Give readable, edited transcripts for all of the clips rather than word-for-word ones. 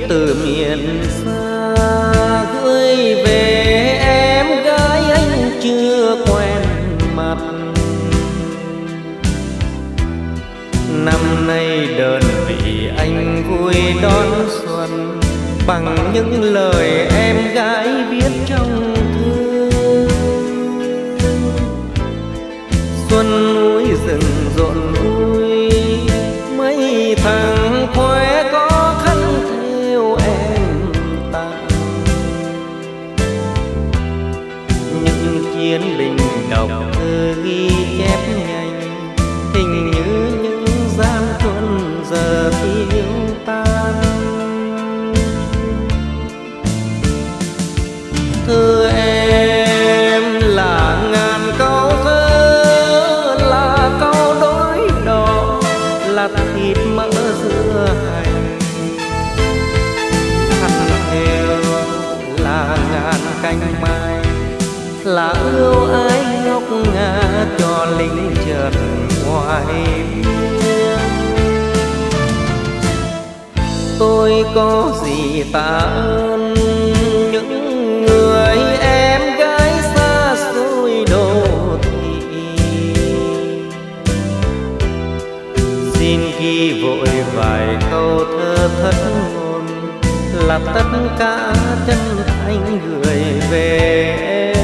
từ miền xa gửi về em gái anh chưa quen mặt. Năm nay đơn vị anh vui đón xuân bằng những lời em gái viết trong thư. Xuân núi rừng rộn vui, mấy thằng khoe có khăn theo em tặng. Những chiến binh đọc thơ ghi chép nhanh, hình như những gian truân giờ tiêu tan. Thưa em là ngàn câu thơ, là câu đối đỏ, là thịt mỡ dưa hành. Khăn theo là ngàn cánh mai, là ưu ái ngọc ngà cho lính chợt ngoài biên. Tôi có gì tạ ơn những người em gái xa xôi đô thị. Xin ghi vội vài câu thơ thất ngôn, là tất cả chân thành gửi về em.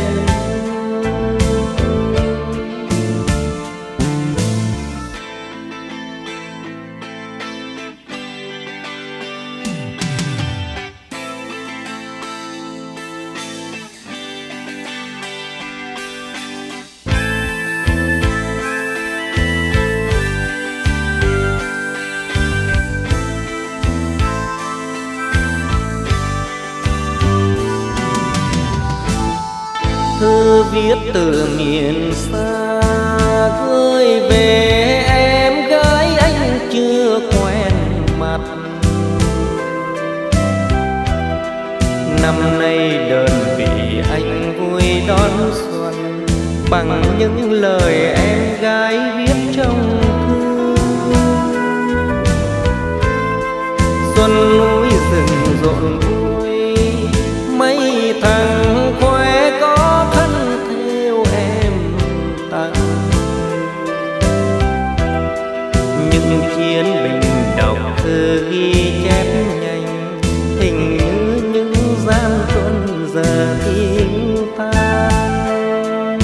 Thư viết từ miền xa gửi về em gái anh chưa quen mặt. Năm nay đơn vị anh vui đón xuân bằng những lời em gái viết trong thư. Xuân núi rừng rộn vui, mấy thằng khoe có thân theo em tặng. Những chiến binh đọc thơ ghi chép nhanh, hình như những gian truân giờ tiêu tan.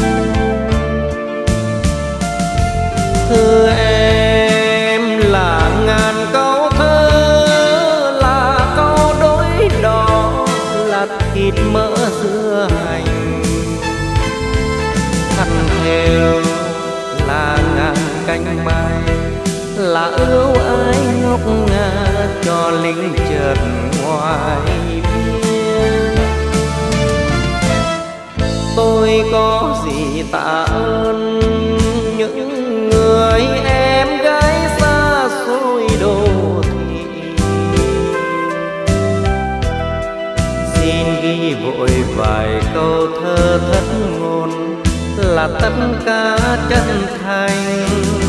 Thưa em là ngàn câu thơ, là câu đối đỏ, là thịt mỡ dưa hành. Khăn theo là ngàn cánh mai, là ưu ái ngọc ngà cho lính chợt ngoài biên. Tôi có gì tạ ơn những người em gái xa xôi đô thị. Xin ghi vội vài câu thơ thất ngôn, là tất cả chân thành